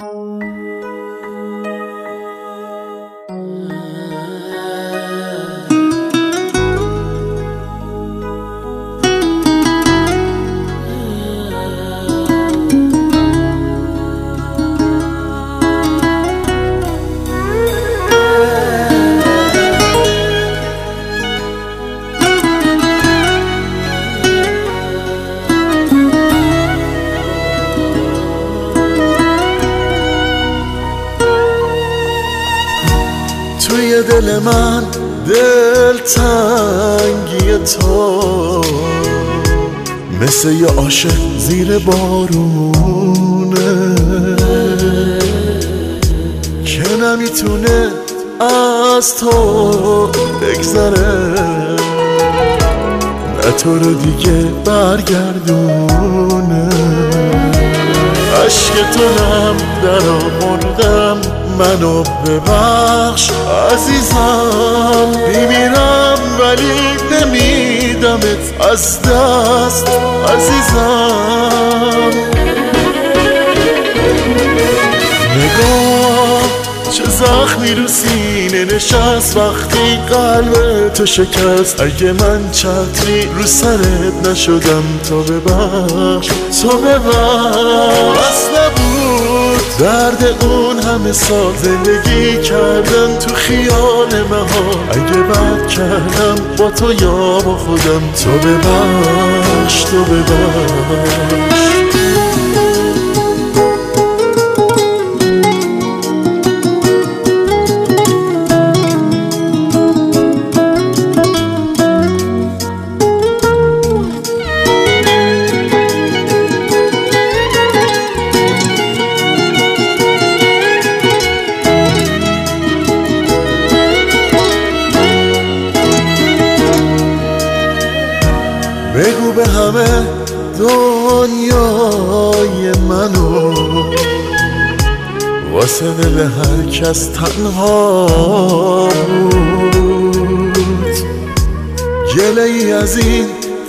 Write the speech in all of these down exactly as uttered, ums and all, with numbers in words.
توی دل من دل تنگی تو مثل یه عاشق زیر بارونه که نمیتونه از تو بگذره، نه تو رو دیگه برگردونه. عشق تو نم در آوردم، منو ببخش عزیزم، میمیرم ولی نمیدمت از دست عزیزم. نگاه چه زخمی رو سینه نشست وقتی قلب تو شکست. اگه من چتری رو سرت نشدم تو ببخش، تو ببخش. بس نبود درد اون همه سال زندگی کردن تو خیال مهار. اگه بد کردم با تو یا با خودم، تو ببخش، تو ببخش. بگو به همه دنیای منو، واسه دل هر کس تنها بود. گله ای از این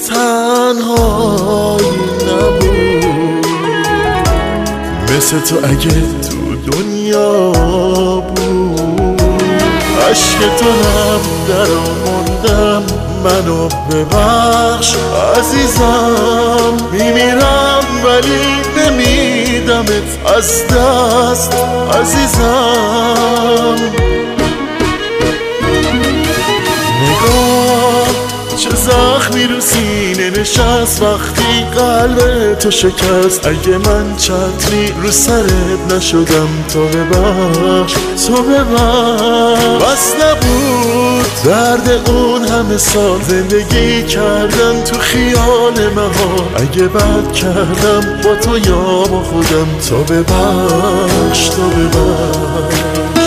تنهایی نبود، مثل تو اگه تو دنیا بود. عشق تو نم در آوردم، منو ببخش عزیزم، میمیرم ولی نمیدمت از دست عزیزم. نگاه چه زخمی رو سینه نشست وقتی قلب تو شکست. اگه من چتری رو سرت نشدم تو ببخش، تو ببخش. بس نبود درد اون همه سال زندگی کردن تو خیال مهار. اگه بد کردم با تو یا با خودم، تو ببخش، تو ببخش.